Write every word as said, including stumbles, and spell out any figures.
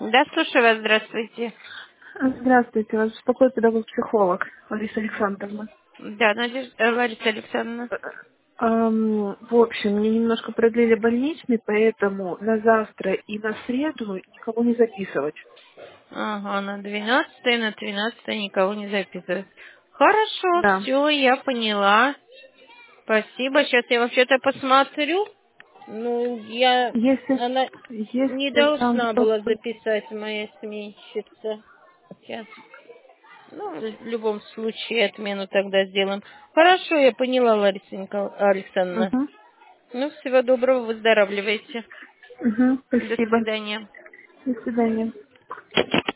Да, слушаю вас, здравствуйте. Здравствуйте, вас беспокоит педагог-психолог Лариса Александровна. Да, Надежда, э, Лариса Александровна. Эм, в общем, мне немножко продлили больничный, поэтому на завтра и на среду никого не записывать. Ага, на двенадцатое, на тринадцатое никого не записывать. Хорошо, Да. все, я поняла. Спасибо. Сейчас я вообще-то посмотрю. Ну, я... Если, Она не если там должна что-то... была записать моя сменщица. Сейчас. Ну, в любом случае отмену тогда сделаем. Хорошо, я поняла, Лариса Никол- Александровна. Угу. Ну, всего доброго, выздоравливайте. Угу. До Спасибо. свидания. До свидания.